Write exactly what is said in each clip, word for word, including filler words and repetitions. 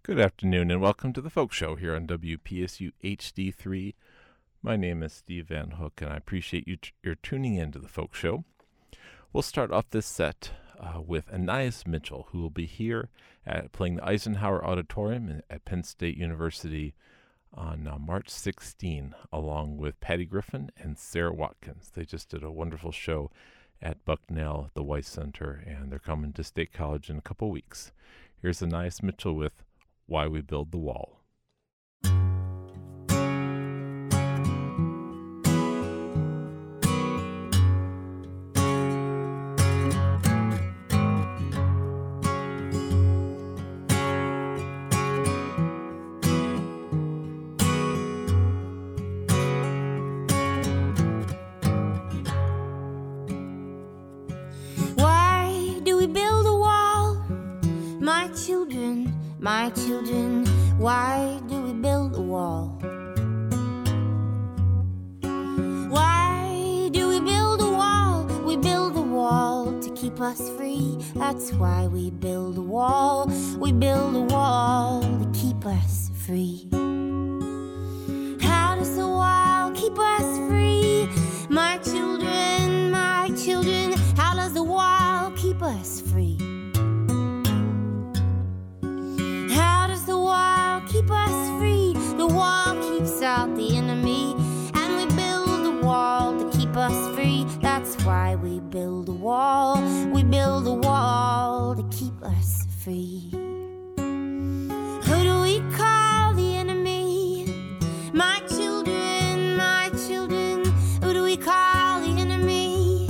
Good afternoon and welcome to the Folk Show here on W P S U H D three. My name is Steve Van Hook and I appreciate you t- your tuning in to the Folk Show. We'll start off this set uh, with Anais Mitchell, who will be here at playing the Eisenhower Auditorium at Penn State University on uh, March sixteenth, along with Patty Griffin and Sarah Watkins. They just did a wonderful show at Bucknell at the Weiss Center, and they're coming to State College in a couple weeks. Here's Anais Mitchell with Why We Build the Wall. My children, why do we build a wall? Why do we build a wall? We build a wall to keep us free. That's why we build a wall. We build a wall to keep us free. How does the wall keep us free? My children, my children, how does the wall keep us free? Keep us free. The wall keeps out the enemy, and we build a wall to keep us free. That's why we build a wall. We build a wall to keep us free. Who do we call the enemy? My children, my children. Who do we call the enemy?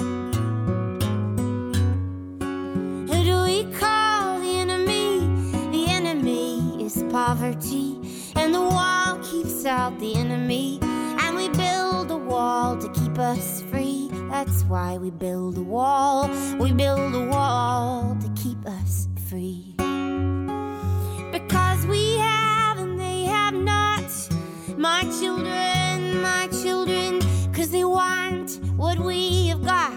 Who do we call the enemy? The enemy is poverty, and the wall keeps out the enemy, and we build a wall to keep us free. That's why we build a wall. We build a wall to keep us free. Because we have and they have not. My children, my children, 'cause they want what we have got.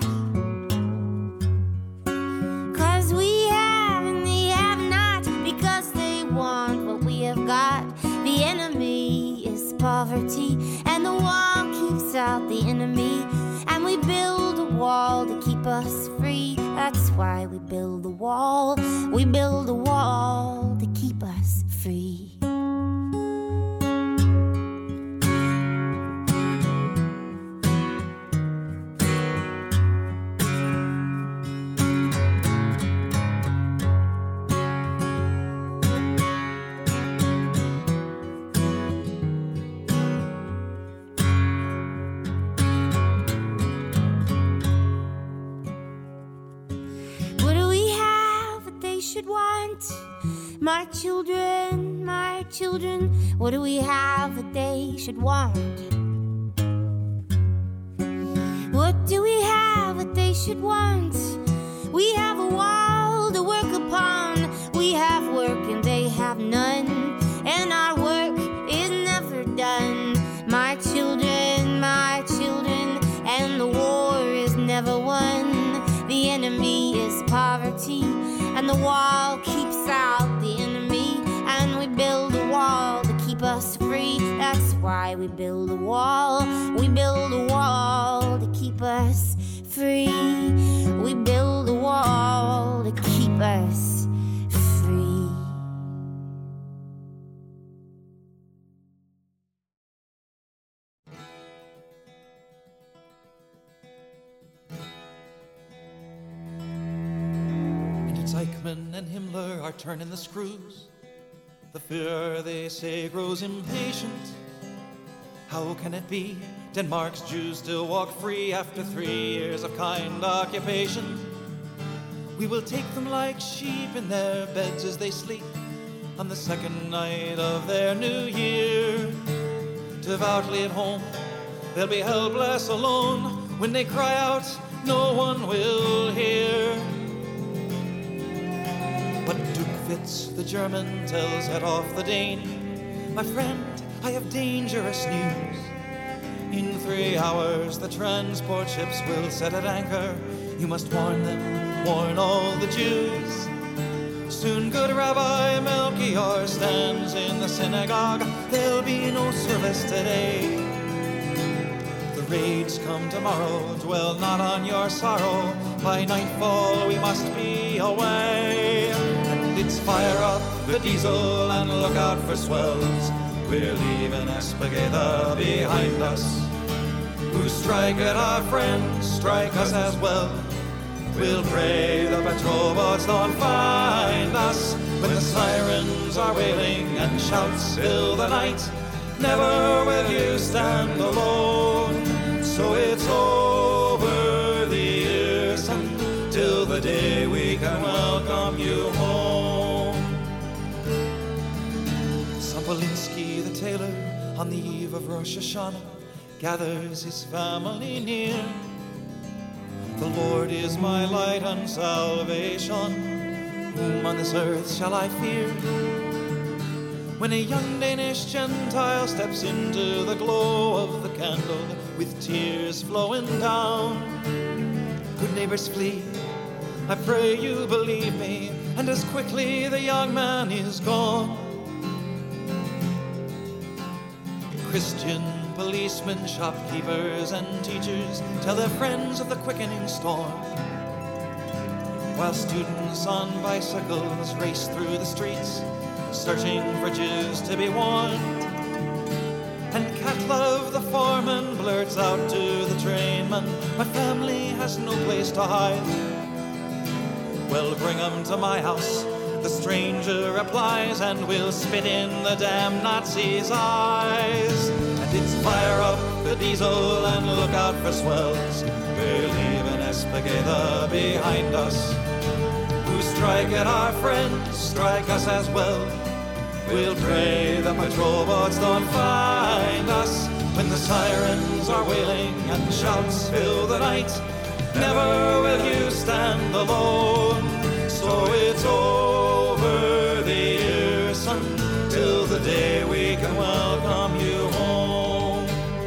'Cause we have and they have not, because they want what we have got. The enemy is poverty, and the wall keeps out the enemy, and we build a wall to keep us free. That's why we build a wall. We build a wall to keep us free. My children, my children, what do we have that they should want? What do we have that they should want? We have a wall to work upon. We have work and they have none, and our work is never done. My children, my children, and the war is never won. The enemy is poverty, and the wall keeps out the enemy, and we build a wall to keep us free. That's why we build a wall. We build a wall to keep us free. We build a wall to keep us free. Eichmann and Himmler are turning the screws. The Führer, they say, grows impatient. How can it be Denmark's Jews still walk free after three years of kind occupation? We will take them like sheep in their beds as they sleep on the second night of their new year. Devoutly at home, they'll be helpless alone. When they cry out, no one will hear. But Duke Fitz, the German, tells head off the Dane, my friend, I have dangerous news. In three hours the transport ships will set at anchor. You must warn them, warn all the Jews. Soon good Rabbi Melchior stands the synagogue, there'll be no service today. The raids come tomorrow, dwell not on your sorrow. By nightfall we must be away. And it's fire up the diesel and look out for swells. We're leaving Espagada behind us. Who strike at our friends, strike us as well. We'll pray the patrol boats don't find us. When the sirens are wailing and shouts fill the night, never will you stand alone. So it's over the years until the day we can welcome you home. Sampolinsky the tailor on the eve of Rosh Hashanah gathers his family near. The Lord is my light and salvation, whom on this earth shall I fear? When a young Danish Gentile steps into the glow of the candle with tears flowing down, good neighbors flee, I pray you believe me, and as quickly the young man is gone. Christian policemen, shopkeepers and teachers tell their friends of the quickening storm, while students on bicycles race through the streets, searching for Jews to be warned. And Katlov the foreman blurts out to the trainman, my family has no place to hide. Well, bring 'em to my house, the stranger replies, and we'll spit in the damn Nazi's eyes. And it's fire up the diesel and look out for swells. We're leaving Espagada behind us. Who strike at our friends, strike us as well. We'll pray the patrol boats don't find us. When the sirens are wailing and shouts fill the night, never will you stand alone. So it's over the years, son, till the day we can welcome you home.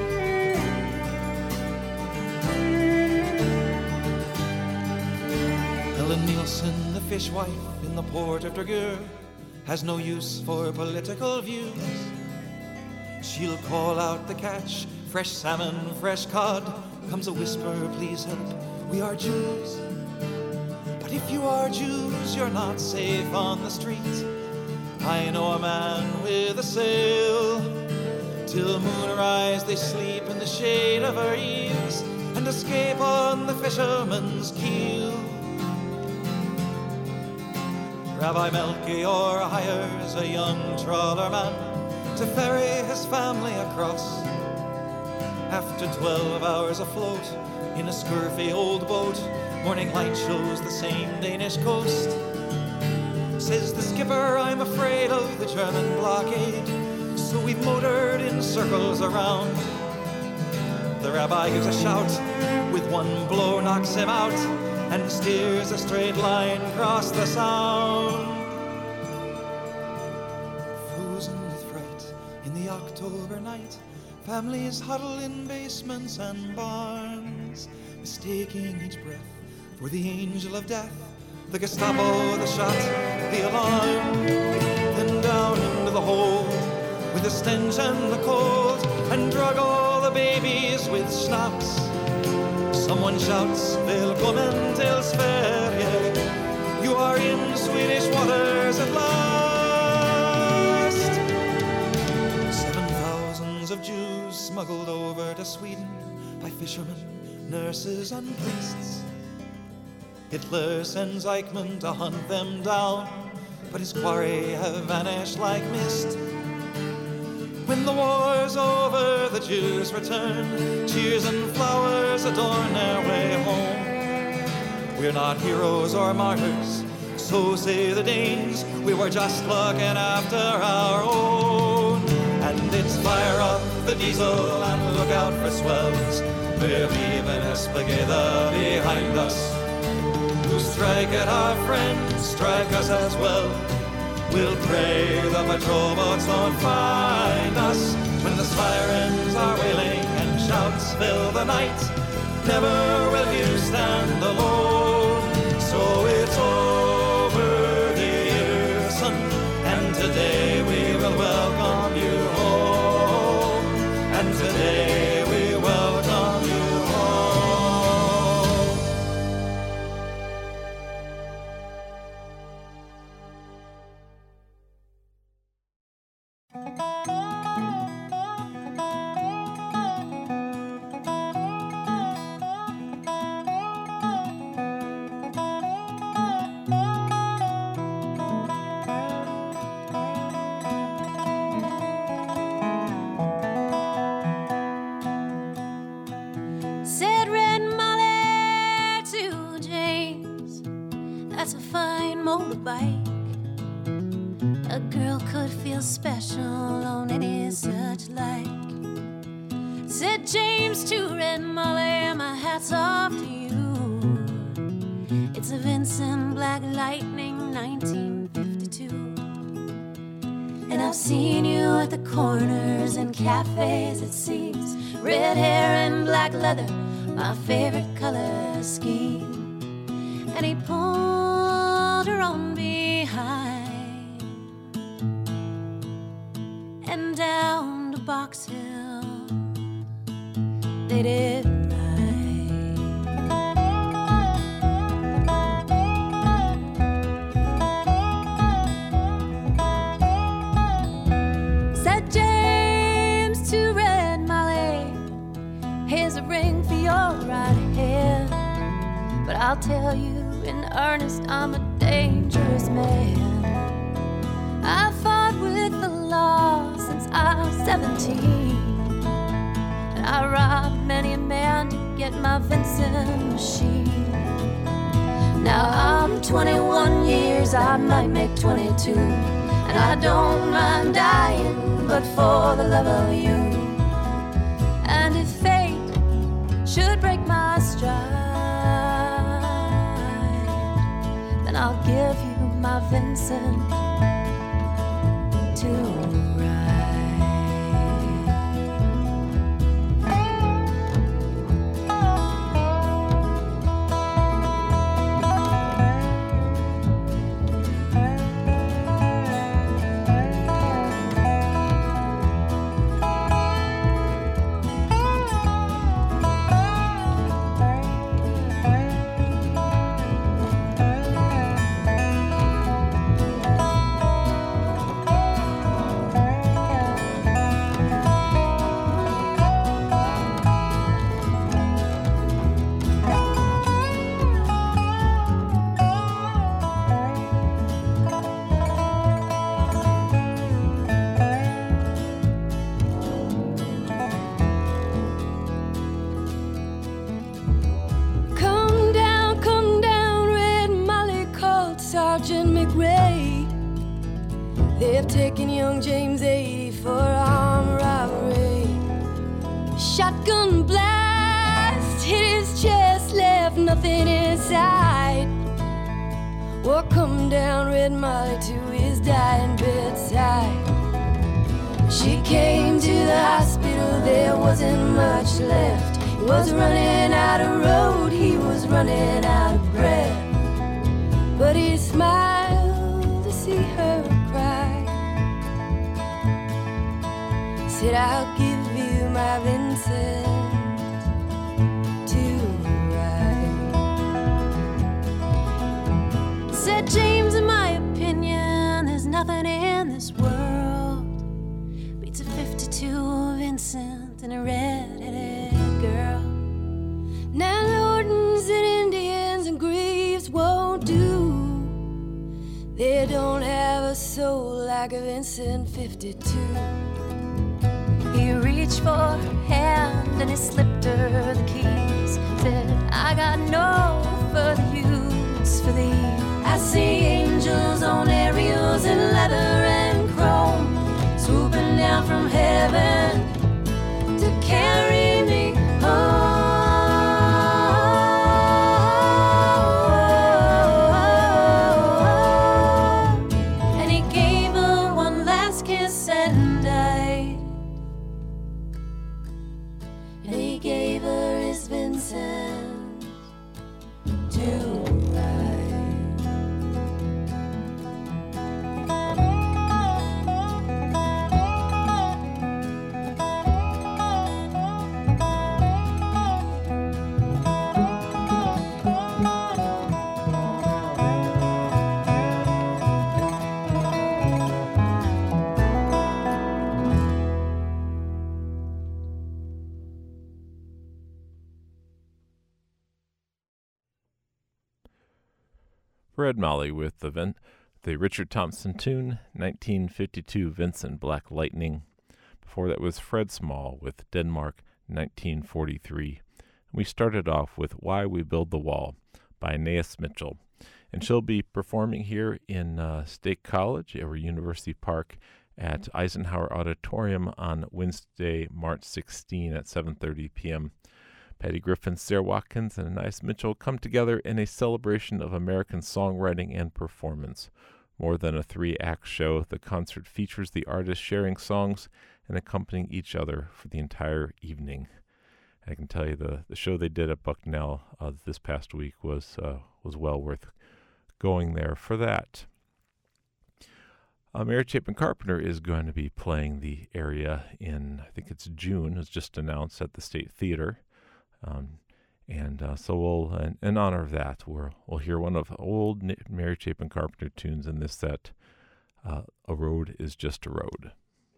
Ellen Nielsen, the fishwife in the port of Dragur, has no use for political views. She'll call out the catch, fresh salmon, fresh cod. Comes a whisper, please help, we are Jews. But if you are Jews, you're not safe on the street. I know a man with a sail. Till moonrise they sleep in the shade of our eaves and escape on the fisherman's keel. Rabbi Melchior hires a young trawlerman to ferry his family across. After twelve hours afloat in a scurvy old boat, morning light shows the same Danish coast. Says the skipper, I'm afraid of the German blockade, so we've motored in circles around. The rabbi gives a shout, with one blow knocks him out, and steers a straight line across the sound. Frozen with fright in the October night, families huddle in basements and barns, mistaking each breath for the angel of death. The Gestapo, the shot, the alarm, then down into the hold with the stench and the cold, and drug all the babies with schnapps. Someone shouts, Willkommen till Sverige. You are in Swedish waters at last. Seven thousands of Jews smuggled over to Sweden by fishermen, nurses and priests. Hitler sends Eichmann to hunt them down, but his quarry have vanished like mist. When the war's over, the Jews return. Cheers and flowers adorn their way home. We're not heroes or martyrs, so say the Danes. We were just looking after our own. And it's fire up the diesel and look out for swells. We're leaving Espagada behind us. Who strike at our friends, strike us as well. We'll pray the patrol boats don't find us. When the sirens are wailing and shouts fill the night, never will you stand alone. So it's over the years, son, and today we will welcome bike. A girl could feel special on any such like. Said James to Red Molly, my hat's off to you. It's a Vincent Black Lightning nineteen fifty-two. And I've seen you at the corners and cafes, it seems. Red hair and black leather, my favorite color scheme. And he pulled her on behind and down to Box Hill they did ride. Said James to Red Molly, here's a ring for your right hand. But I'll tell you in earnest, I'm a dangerous man. I fought with the law since I was seventeen. I robbed many a man to get my Vincent machine. Now I'm twenty-one years, I might make twenty-two, and I don't mind dying, but for the love of you. And if fate should break my stride, then I'll give you my Vincent to ride. They've taken young James eighty for armed robbery. Shotgun blast hit his chest, left nothing inside. Or come down Red Molly to his dying bedside. She came to the hospital, there wasn't much left. He was running out of road, he was running out of breath. But he smiled to see her cry. Said, I'll give you my Vincent to ride. Said James, in my opinion, there's nothing in this world beats a fifty-two Vincent and a red-headed girl. Now Lordens and Indians and Greaves won't do. They don't have a soul like a Vincent fifty-two. He reached for her hand and he slipped her the keys. Said, I got no further use for thee. I see angels on aerials in leather and chrome, swooping down from heaven to carry me home. And he gave her one last kiss and died. And he gave her his Vincent to ride. Red Molly with the, Vin- the Richard Thompson tune, nineteen fifty-two Vincent Black Lightning. Before that was Fred Small with Denmark, nineteen forty-three. We started off with Why We Build the Wall by Aeneas Mitchell, And she'll be performing here in uh, State College over University Park at Eisenhower Auditorium on Wednesday, March sixteenth at seven thirty p.m. Patty Griffin, Sarah Watkins, and Anais Mitchell come together in a celebration of American songwriting and performance. More than a three-act show, the concert features the artists sharing songs and accompanying each other for the entire evening. I can tell you the, the show they did at Bucknell uh, this past week was uh, was well worth going there for that. Uh, Mary Chapin Carpenter is going to be playing the area in, I think it's June, it's just announced at the State Theater. Um, and uh, so we'll, in, in honor of that, we'll, we'll hear one of old Mary Chapin Carpenter tunes in this set, uh, A Road is Just a Road.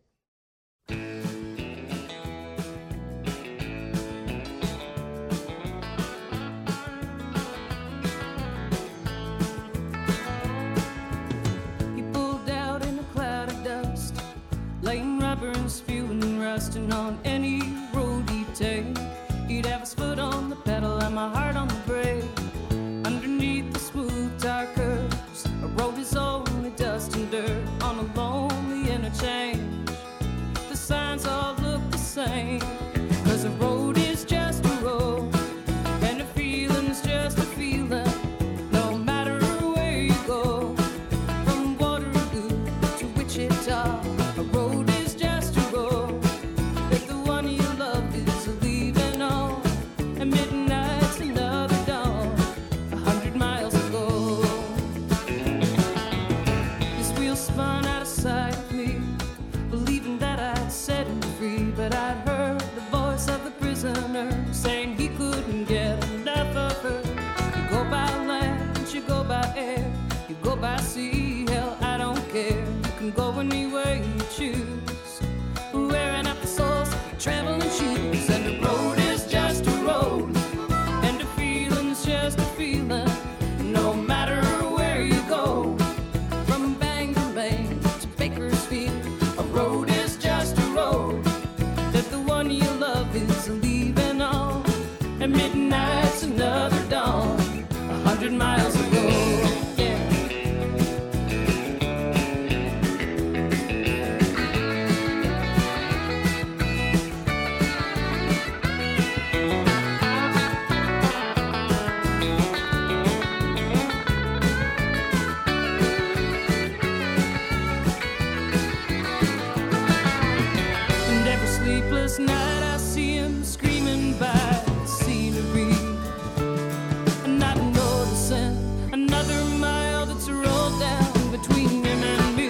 He pulled out in a cloud of dust, laying rubber and spewing and rusting on any road he'd take. He'd have his foot on the pedal and my heart on the brake. Underneath the smooth tire curves, a road is only dust and dirt on a lonely interchange. The signs all look the same, 'cause a road is just a road, and a feeling's just a feeling, no matter where you go. From Waterloo to Wichita, a road is just a road. If the one you love is leaving on, and midnight's another dawn, a hundred miles ago. This wheel spun out of sight of me, believing that I'd set him free, but I'd heard the voice of the prisoner saying he couldn't get enough of her. You go by land, you go by air, you go by sea, hell, I don't care. You can go anywhere you choose, wearing up the soles of your traveling shoes. And the road is just a road, and the feeling's just a feeling, no matter where you go. From Bangor, Maine to Bakersfield, a road is just a road that the one you love is leaving on, and midnight's another dawn, a hundred miles ago. Yeah. And every sleepless night I see him screaming by the scenery, and not noticing another mile that's rolled down between him and me.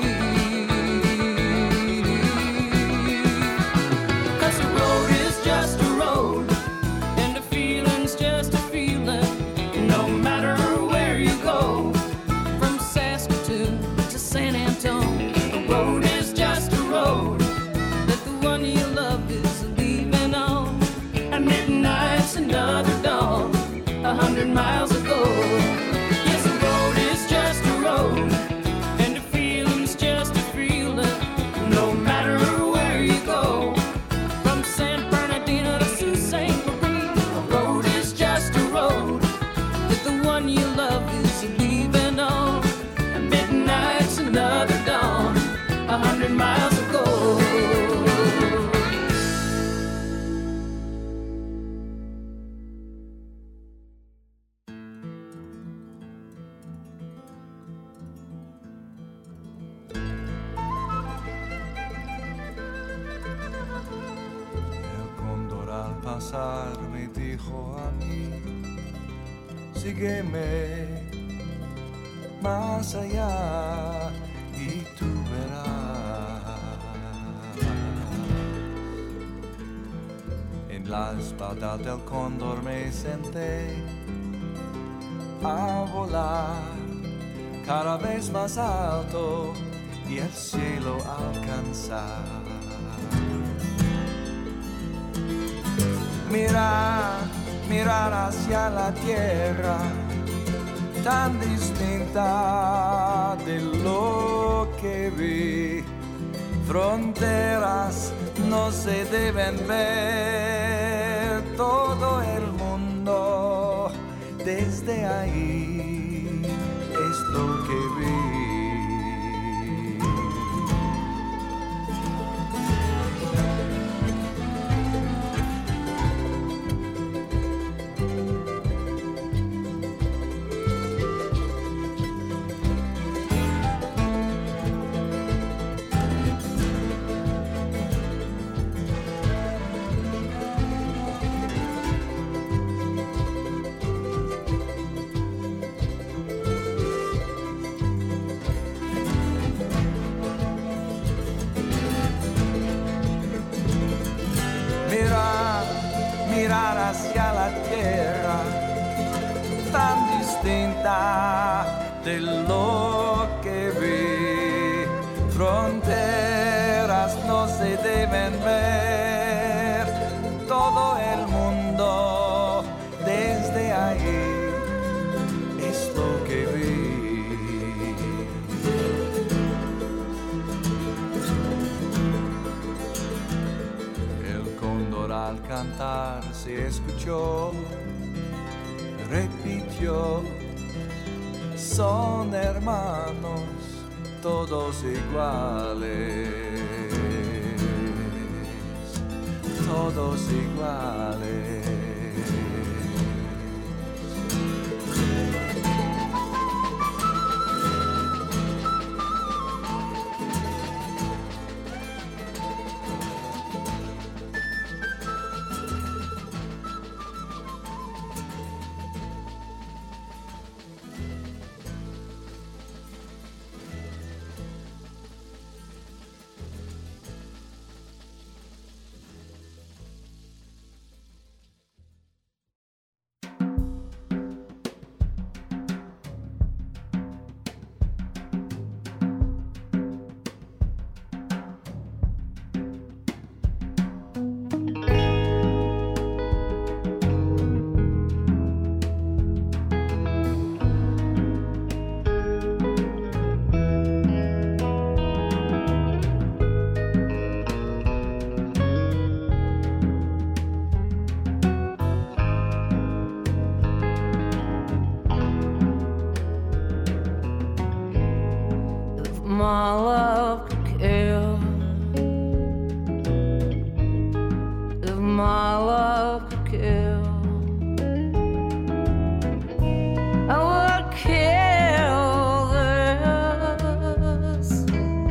'Cause the road is just a road, and the feeling's just a feeling, no matter where you go. From Saskatoon to San Antonio, the road is just a road that the one you love is leaving on, and midnight's another dawn, a hundred miles ago. Yes, the road is just a road, and the feeling's just a feeling, no matter where you go. From San Bernardino to Sault Ste. Marie, the road is just a road that the one you love is leaving on, and midnight's another dawn, a hundred miles ago. El cóndor al pasar me dijo a mí, sígueme más allá y tú verás. En la espalda del cóndor me senté a volar cada vez más alto y el cielo alcanzar. Mirar, mirar hacia la tierra, tan distinta de lo que vi. Fronteras no se deben ver, todo el mundo desde ahí. lo que vi. Mirar hacia la tierra tan distinta de lo que vi. Fronteras no se deben ver, todo el mundo desde ahí es lo que vi. Al cantar se escuchó, repitió, son hermanos, todos iguales, todos iguales. My love could kill, if my love could kill, I would kill this,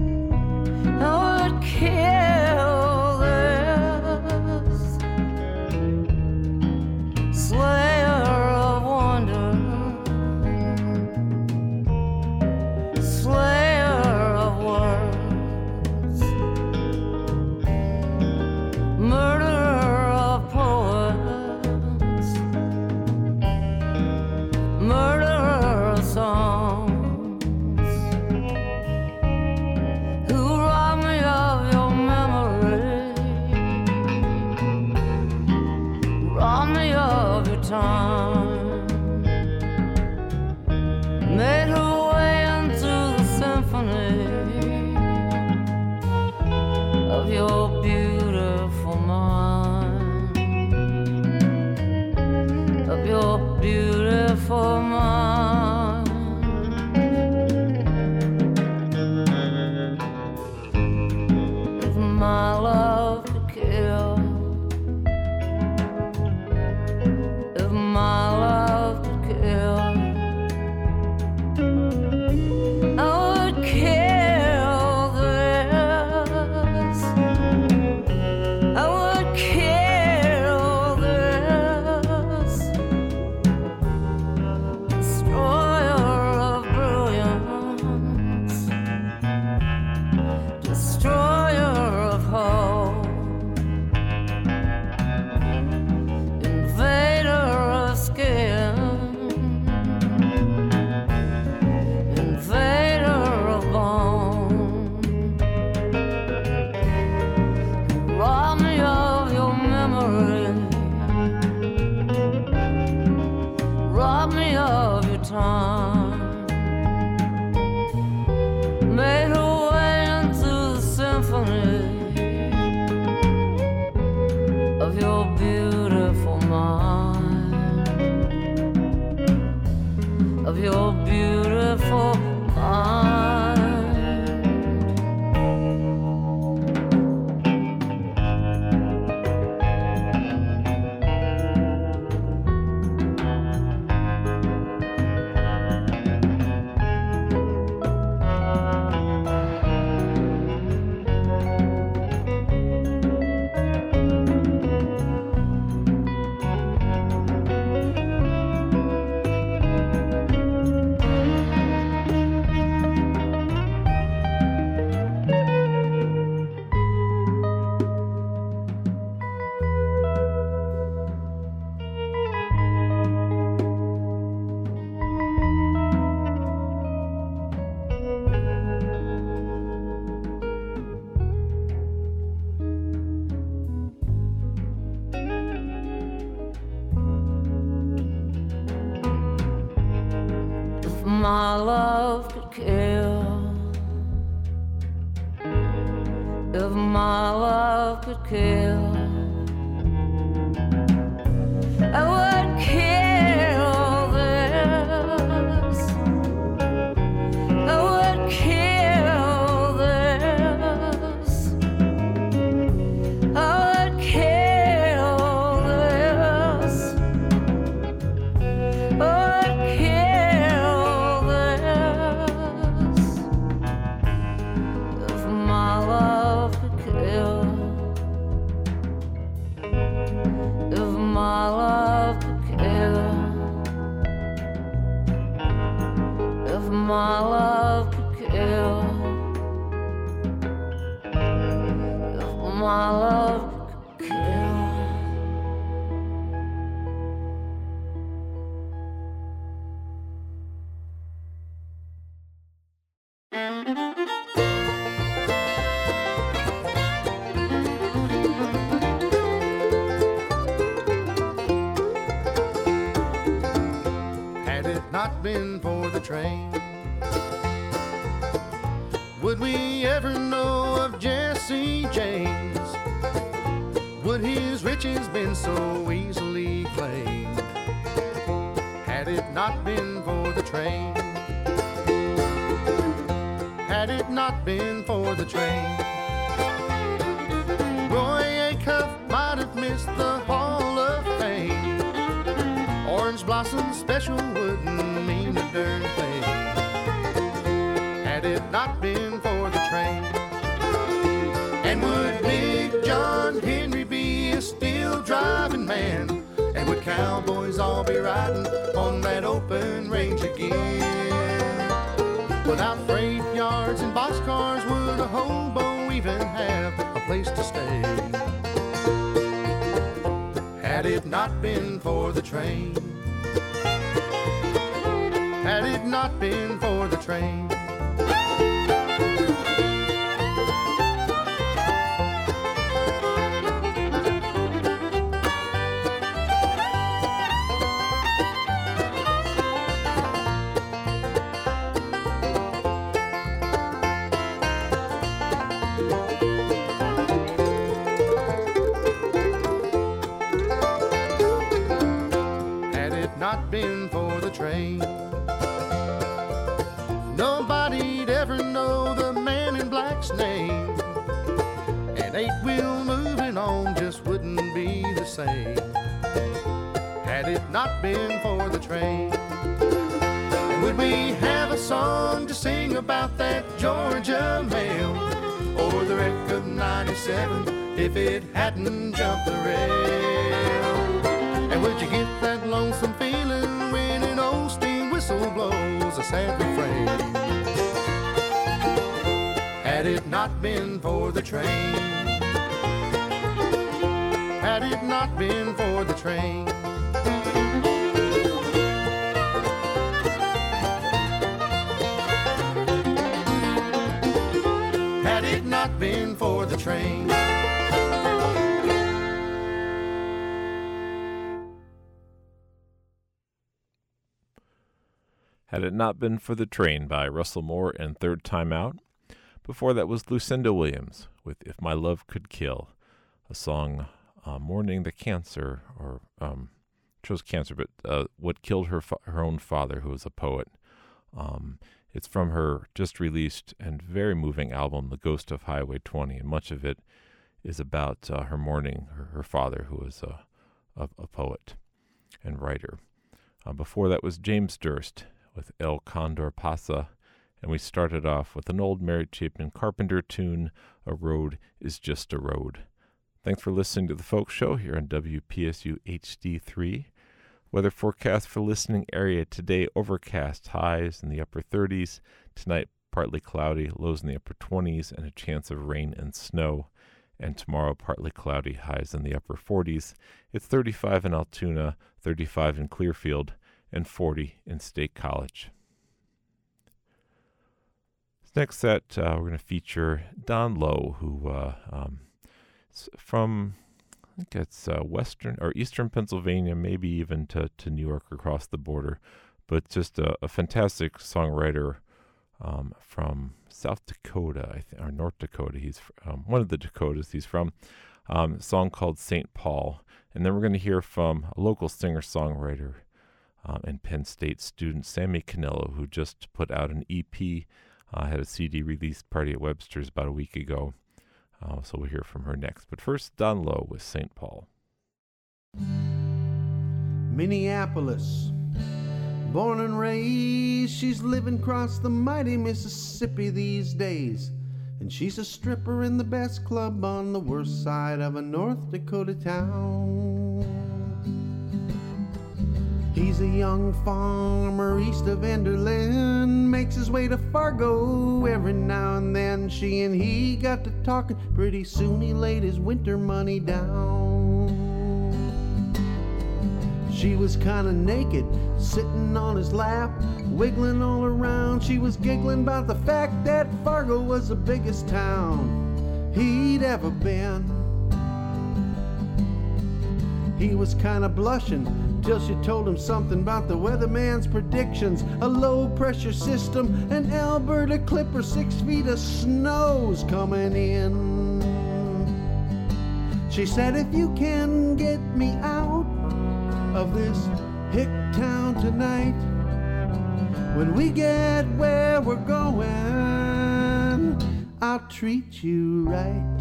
I would kill this, slayer of wonder, slayer time, made her way into the symphony of your beautiful mind, of your beautiful mind. If my love could kill, my love could kill, I would kill this, I would kill this, destroyer of brilliance, destroyer of hope, invader skin, invader of bone, rob me of your memory, rob me of your time, made her way into the symphony of your beautiful mind, of your beautiful love could kill, if my love could kill, I would kill this, I would kill this, I would kill this, I would kill this, if my love could kill, if my love could kill, if my love could kill, if my love could kill. Had it not been for the train, would we ever know of Jesse James? Would his riches been so easily claimed? Had it not been for the train, had it not been for the train, Roy Acuff might have missed the Hall of Fame. Orange Blossom Special wouldn't mean a darn thing, had it not been for the train. And would Big John Henry be a still driving man? And would cowboys all be riding on that open range again? Without freight yards and boxcars, would a hobo even have a place to stay? Had it not been for the train, had it not been for the train. Had it not been for the train, nobody'd ever know the man in black's name. And eight wheel moving on just wouldn't be the same, had it not been for the train. And would we have a song to sing about that Georgia mail, or the wreck of ninety-seven if it hadn't jumped the rail? And would you get that lonesome feeling when an old steam whistle blows a sad refrain? Had it not been for the train, had it not been for the train. Had it not been for the train. Had It Not Been for the Train by Russell Moore and Third Time Out. Before that was Lucinda Williams with If My Love Could Kill, a song uh, mourning the cancer, or um, chose cancer, but uh, what killed her fa- her own father, who was a poet. Um, it's from her just released and very moving album, The Ghost of Highway twenty, and much of it is about uh, her mourning her, her father, who was a, a, a poet and writer. Uh, before that was James Durst with El Condor Pasa, and we started off with an old Mary Chapin Carpenter tune, A Road is Just a Road. Thanks for listening to The Folk Show here on W P S U H D three. Weather forecast for listening area today: overcast, highs in the upper thirties. Tonight, partly cloudy, lows in the upper twenties, and a chance of rain and snow. And tomorrow, partly cloudy, highs in the upper forties. It's thirty-five in Altoona, thirty-five in Clearfield, and forty in State College. This next set, uh, we're going to feature Don Lowe, who uh, um, is from, I think it's uh, western or eastern Pennsylvania, maybe even to, to New York across the border, but just a, a fantastic songwriter um, from South Dakota, I th- or North Dakota. He's um, one of the Dakotas he's from. Um, a song called Saint Paul. And then we're going to hear from a local singer-songwriter um, and Penn State student, Sammy Canillo, who just put out an E P, uh, had a C D release party at Webster's about a week ago. Uh, so we'll hear from her next. But first, Don Lowe with Saint Paul. Minneapolis, born and raised, she's living across the mighty Mississippi these days. And she's a stripper in the best club on the worst side of a North Dakota town. He's a young farmer east of Enderlin, makes his way to Fargo every now and then. She and he got to talking, pretty soon he laid his winter money down. She was kinda naked, sitting on his lap, wiggling all around. She was giggling about the fact that Fargo was the biggest town he'd ever been. He was kinda blushing till she told him something about the weatherman's predictions. A low pressure system, an Alberta clipper, six feet of snow's coming in. She said, if you can get me out of this hick town tonight, when we get where we're going, I'll treat you right.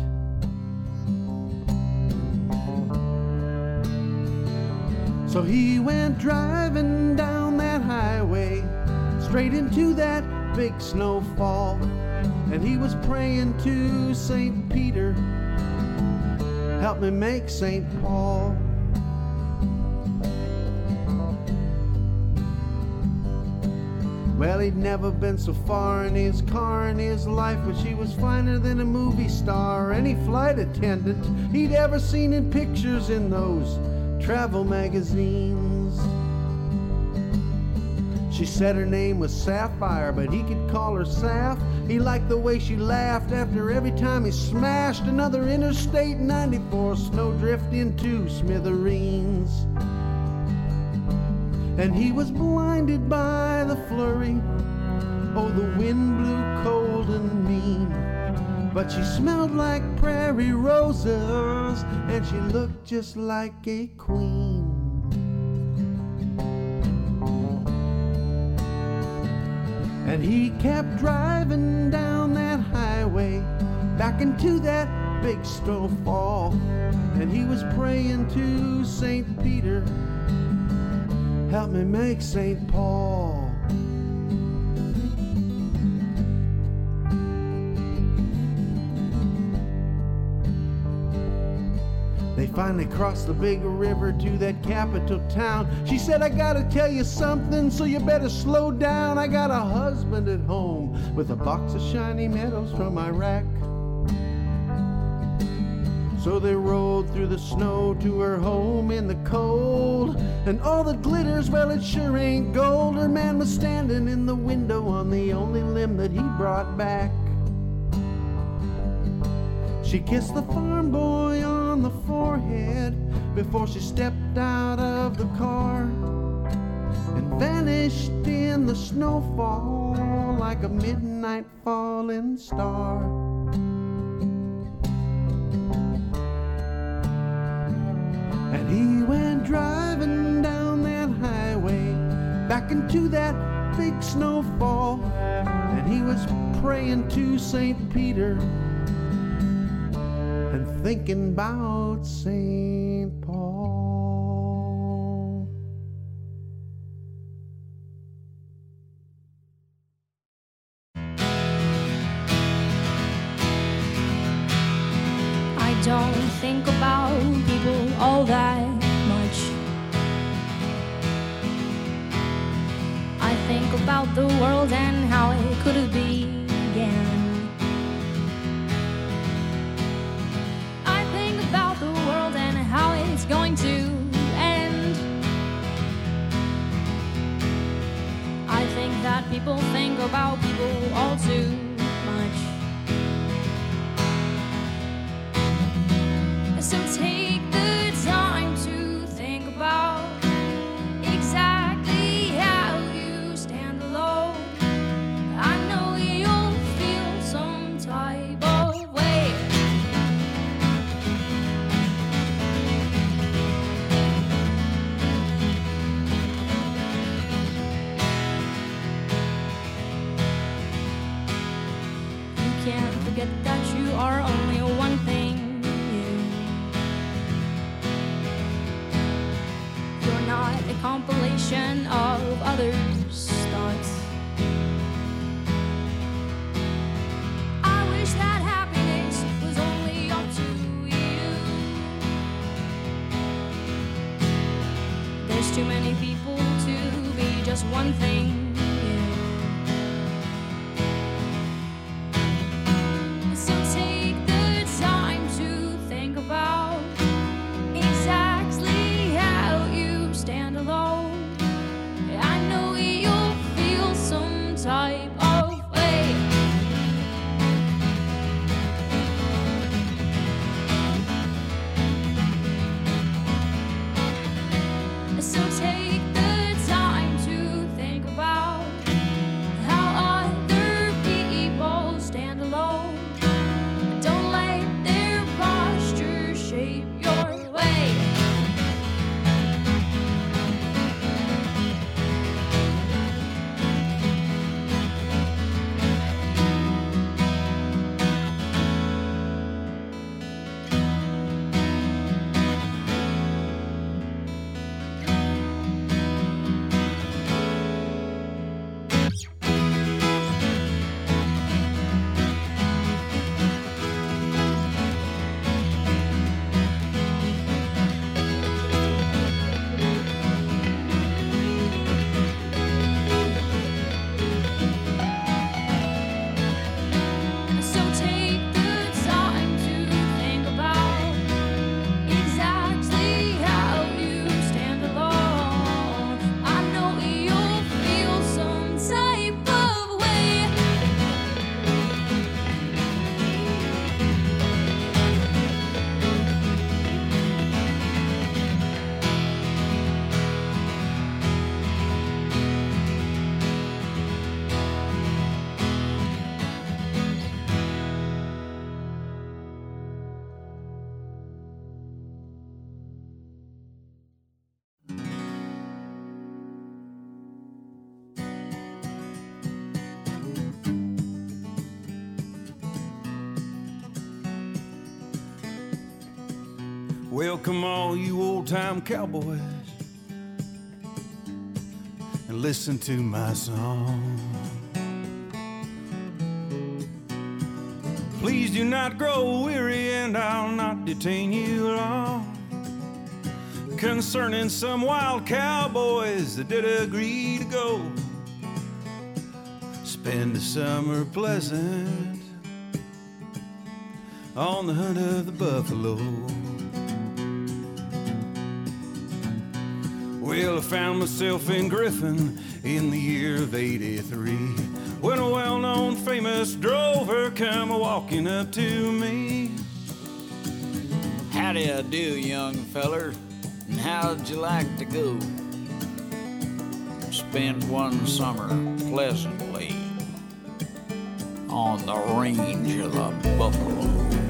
So he went driving down that highway, straight into that big snowfall, and he was praying to Saint Peter, help me make Saint Paul. Well, he'd never been so far in his car in his life, but she was finer than a movie star, any flight attendant he'd ever seen in pictures in those travel magazines. She said her name was Sapphire, but he could call her Saf. He liked the way she laughed after every time he smashed another Interstate ninety-four snowdrift into smithereens. And he was blinded by the flurry. Oh, the wind blew cold and mean, but she smelled like prairie roses, and she looked just like a queen. And he kept driving down that highway, back into that big snowfall, and he was praying to Saint Peter, help me make Saint Paul. They finally crossed the big river to that capital town. She said, I gotta tell you something, so you better slow down. I got a husband at home with a box of shiny medals from Iraq. So they rode through the snow to her home in the cold, and all the glitters, well, it sure ain't gold. Her man was standing in the window on the only limb that he brought back. She kissed the farm boy on the forehead before she stepped out of the car and vanished in the snowfall like a midnight falling star. And he went driving down that highway, back into that big snowfall, and he was praying to Saint Peter and thinking about Saint Paul. I don't think about people all that much. I think about the world and how it could have began. I think about the world and how it's going to end. I think that people think about people all too much. So take the time to think about exactly how you too many people to be just one thing. Welcome all you old-time cowboys and listen to my song. Please do not grow weary and I'll not detain you long concerning some wild cowboys that did agree to go spend the summer pleasant on the hunt of the buffalo. Well, I found myself in Griffin in the year of eighty-three when a well-known famous drover come a-walking up to me. How do you do, young feller? And how'd you like to go spend one summer pleasantly on the range of the buffalo?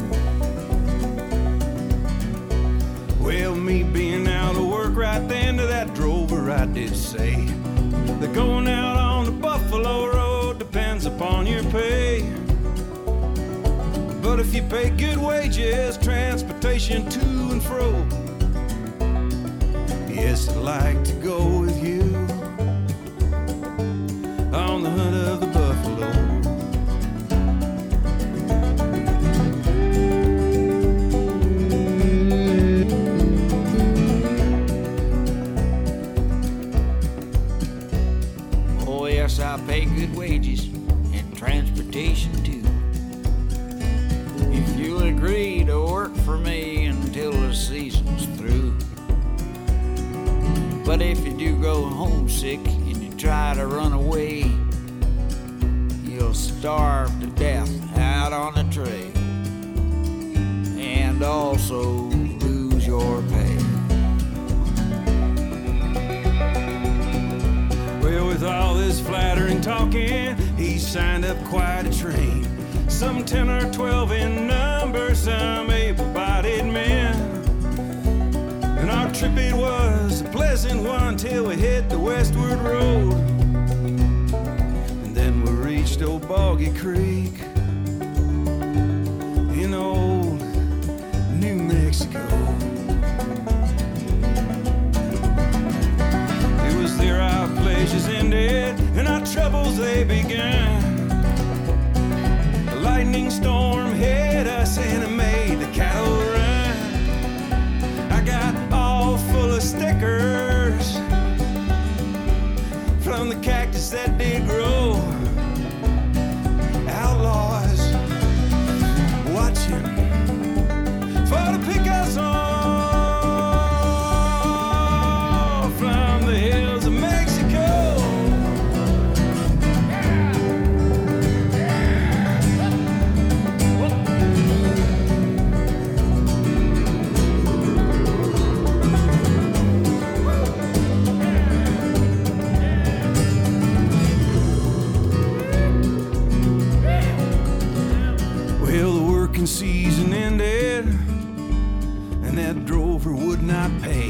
Well, me being out of work right then to that drover I did say that going out on the Buffalo Road depends upon your pay. But if you pay good wages, transportation to and fro, yes, I'd like to go with you on the hunt of the buffalo. I pay good wages and transportation too. If you'll agree to work for me until the season's through. But if you do go homesick and you try to run away, you'll starve to death out on the trail and also lose your pay. Well, with all this flattering talking, he signed up quite a train. Some ten or twelve in number, some able-bodied men. And our trip it was a pleasant one till we hit the westward road. And then we reached old Boggy Creek in old New Mexico. It was there our pleasures ended and our troubles they began. A lightning storm hit us and it made the cattle run. I got all full of stickers chauffeur would not pay.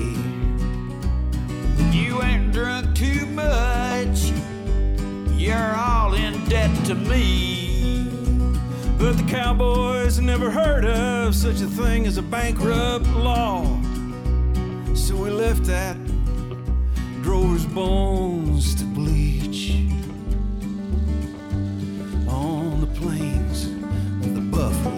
You ain't drunk too much, you're all in debt to me. But the cowboys never heard of such a thing as a bankrupt law. So we left that drover's bones to bleach on the plains of the buffalo.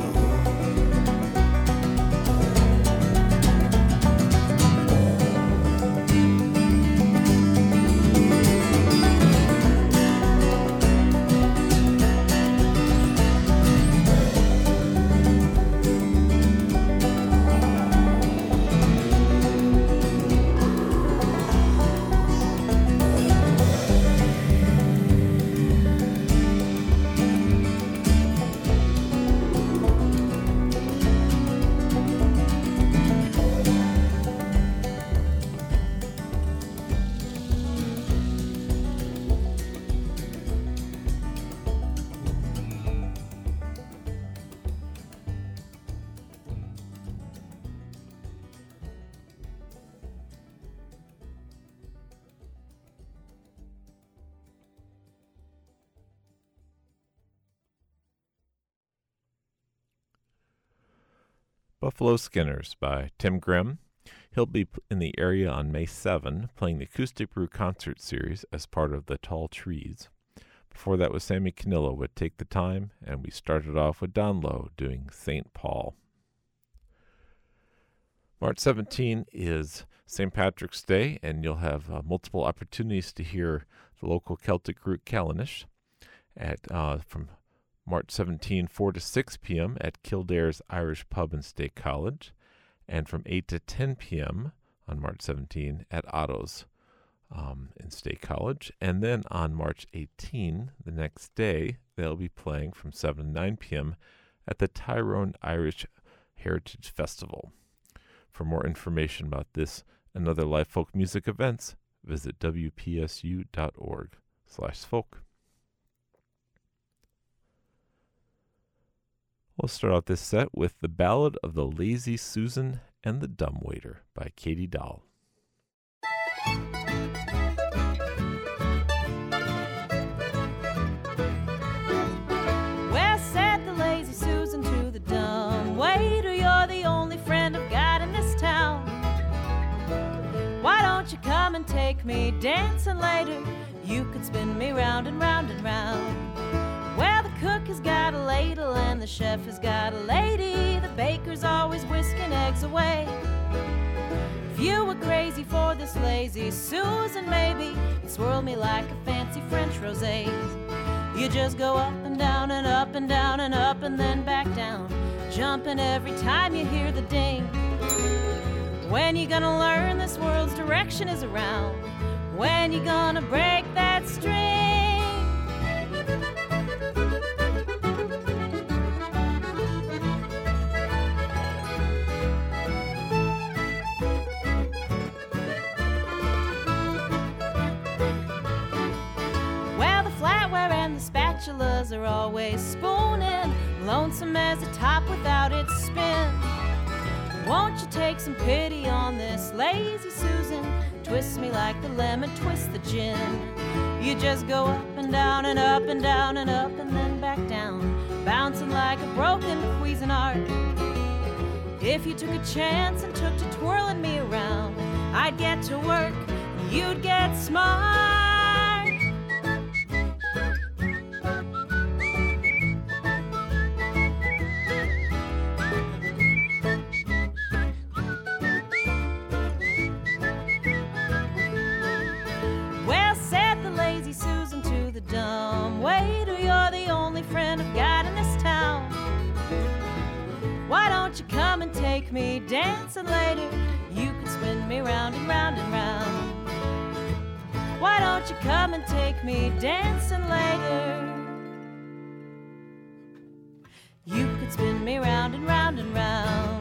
Buffalo Skinners by Tim Grimm. He'll be in the area on May seventh, playing the Acoustic Brew concert series as part of the Tall Trees. Before that was Sammy Canillo with Take the Time, and we started off with Don Lowe doing Saint Paul. March seventeenth is Saint Patrick's Day, and you'll have uh, multiple opportunities to hear the local Celtic group Callanish at uh, from March seventeenth, four to six p.m. at Kildare's Irish Pub in State College, and from eight to ten p.m. on March seventeenth at Otto's um, in State College. And then on March eighteenth, the next day, they'll be playing from seven to nine p.m. at the Tyrone Irish Heritage Festival. For more information about this and other live folk music events, visit w p s u dot org slash folk. We'll start out this set with The Ballad of the Lazy Susan and the Dumbwaiter by Katie Dahl. Well, said the lazy Susan to the dumbwaiter, you're the only friend I've got in this town. Why don't you come and take me dancing later? You could spin me round and round and round. Well, the cook has got a ladle and the chef has got a lady. The baker's always whisking eggs away. If you were crazy for this lazy Susan, maybe you'd swirl me like a fancy French rosé. You just go up and down and up and down and up and then back down, jumping every time you hear the ding. When you gonna learn this world's direction is around? When you gonna break that string? Spatulas are always spooning, lonesome as a top without its spin. Won't you take some pity on this lazy Susan? Twist me like the lemon, twist the gin. You just go up and down and up and down and up and then back down, bouncing like a broken Cuisinart. If you took a chance and took to twirling me around, I'd get to work and you'd get smart. Dumbwaiter, you're the only friend I've got in this town. Why don't you come and take me dancing later? You could spin me round and round and round. Why don't you come and take me dancing later? You could spin me round and round and round.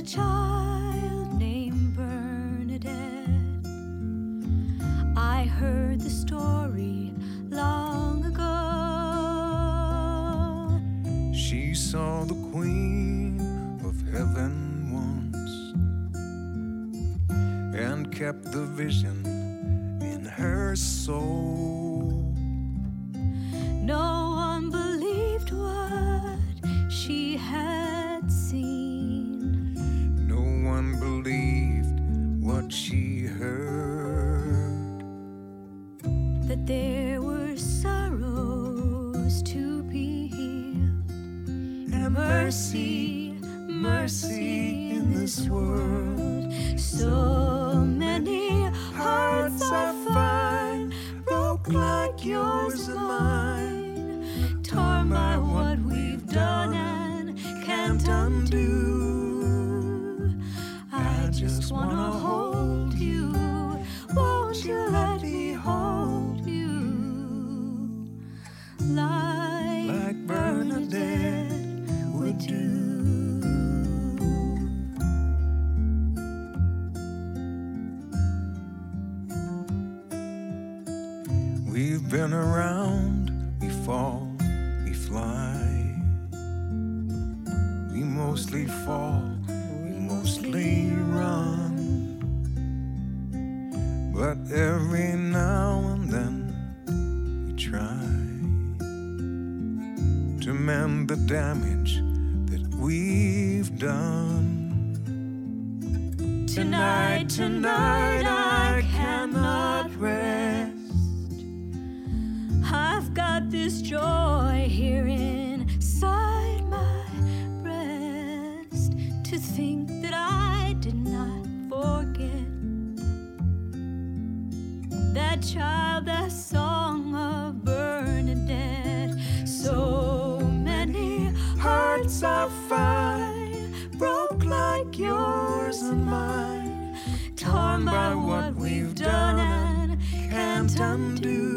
a child named Bernadette. I heard the story long ago. She saw the Queen of Heaven once and kept the vision in her soul. No one believed what she had seen. No one believed what she heard. That there were sorrows to be healed, and mercy, mercy in this world. So many hearts I find broke like yours and mine, torn by what we've done and can't undo. I just wanna hold you, won't you let me hold you, like, like Bernadette would do. We've been around, we fall, we fly. We mostly fall, we mostly run. But every now and then we try to mend the damage that we've done. Tonight, tonight I cannot rest. I've got this joy here inside my breast, to think that I did not forget that child, that song of Bernadette. So many hearts I find broke like yours and mine, torn by what we've done and can't undo.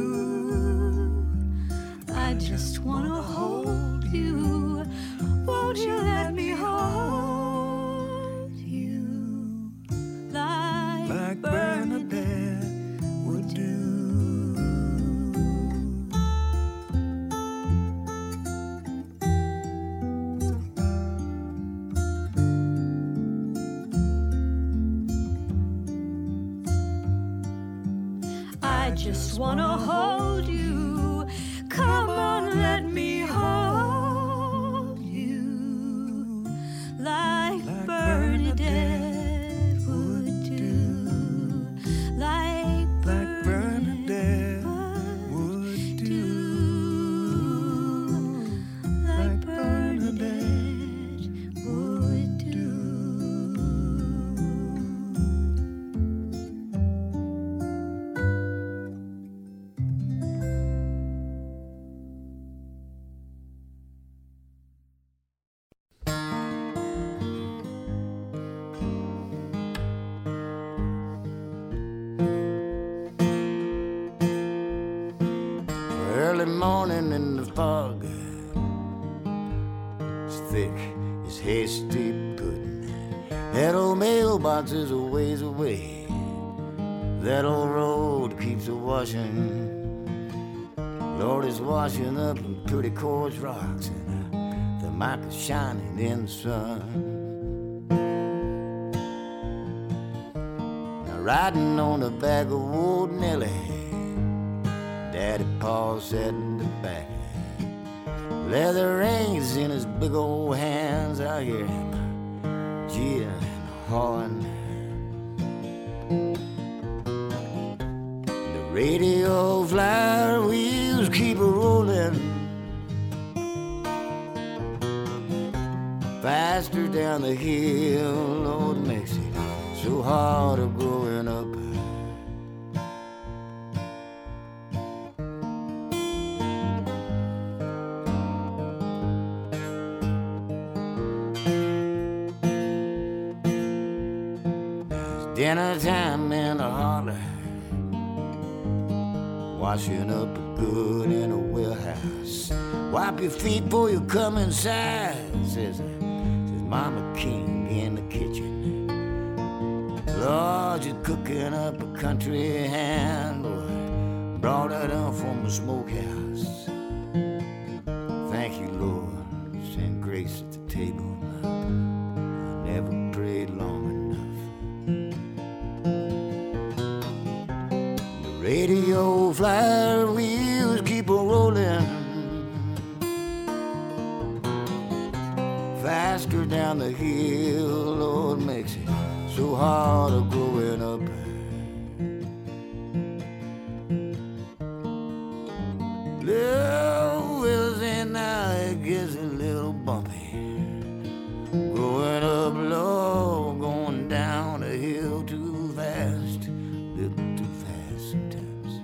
I just wanna hold you, won't you let me hold you, like, like Bernadette would do. I just wanna hold you, come on, let me hold you, like, like Bernadette would do, like, like Bernadette would do, like Bernadette would do. Early morning in the fog, it's thick as hasty pudding. That old mailbox is a ways away. That old road keeps a washing. Lord is washing up in pretty quartz rocks, and the mica is shining in the sun. Now riding on the back of old Nellie, Daddy Paul sat in the back. Leather reins in his big old hands. I hear him jeering and hawing. The radio flyer wheels keep a-rolling faster down the hill. Lord, makes it so hard of growing up. Dinner time in the holler, washing up good in a wellhouse. Wipe your feet before you come inside, says, says Mama King in the kitchen. Lord, just cooking up a country hand, boy. Brought it up from the smokehouse. Thank you, Lord, send grace at the table. I never prayed long enough. The radio flyer wheels keep a rolling faster down the hill. Lord, makes it so hard of growing up. Little wheels and now it gets a little bumpy. Growing up low, going down the hill too fast, little too fast sometimes.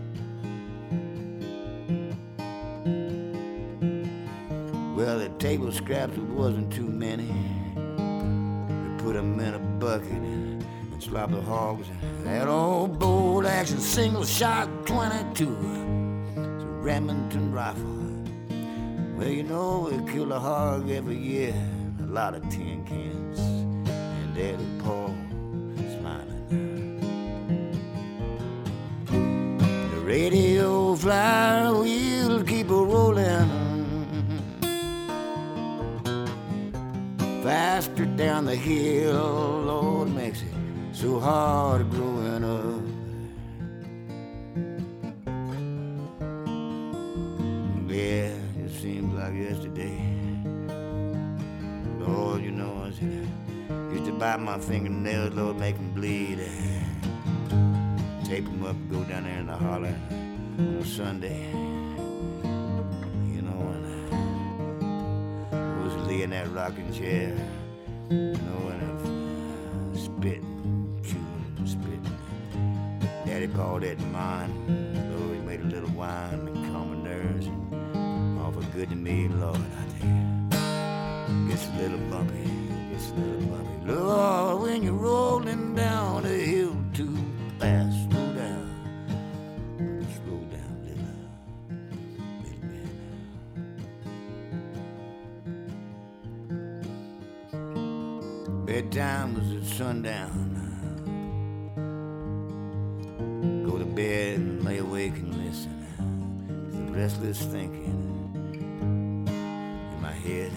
Well, the table scraps, it wasn't too many. They put them in a bucket and, and slop the hogs. That old bold action single shot twenty-two. It's a Remington rifle. Well, you know, we kill a hog every year. A lot of tin cans. And Daddy Paul smiling. The radio flyer wheels keep a rolling faster down the hill. Lord, makes it so hard growing up. Yeah, it seems like yesterday. Lord, you know, I used to bite my fingernails, Lord, make them bleed. Tape them up, go down there in the holler on a Sunday. You know, and I was laying in that rocking chair, you know, and I'm spitting, chewing, spitting. Daddy Paul didn't mind. Lord, he made a little wine to calm my nerves and awful good to me, Lord, I tell you. Gets a little bumpy, gets a little bumpy. Lord, when you're rolling down the hill too fast, slow down, slow down, little, little bit. Bedtime was at sundown. Go to bed and lay awake and listen. The restless thinking in my head.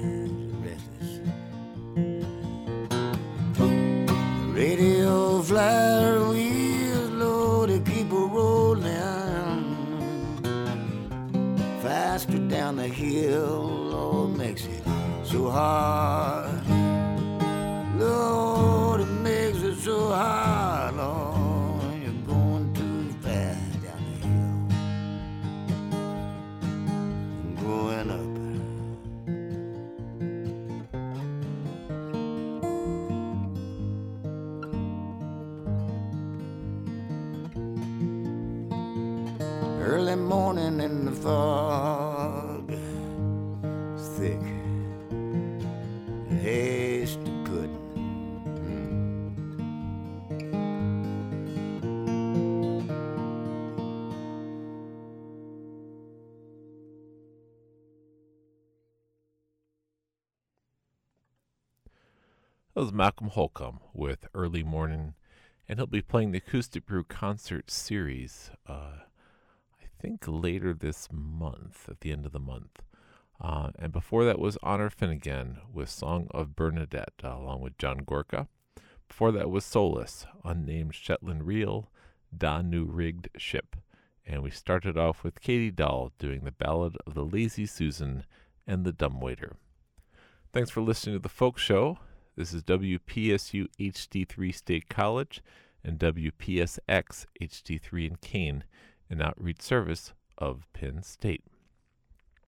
Radio flyer wheels low to keep a rolling faster down the hill. Lord, makes it so hard. Lord, it makes it so hard, Lord. You're going too fast down the hill. Growing up. Early morning in the fog, thick, hasty pudding. That was Malcolm Holcomb with Early Morning, and he'll be playing the Acoustic Brew concert series, uh, I think later this month, at the end of the month. Uh, and before that was Honor Finnegan with Song of Bernadette, uh, along with John Gorka. Before that was Solace, Unnamed Shetland Reel, Da New Rigged Ship. And we started off with Katie Dahl doing the Ballad of the Lazy Susan and the Dumbwaiter. Thanks for listening to The Folk Show. This is W P S U H D three State College and W P S X H D three in Kane, an outreach service of Penn State.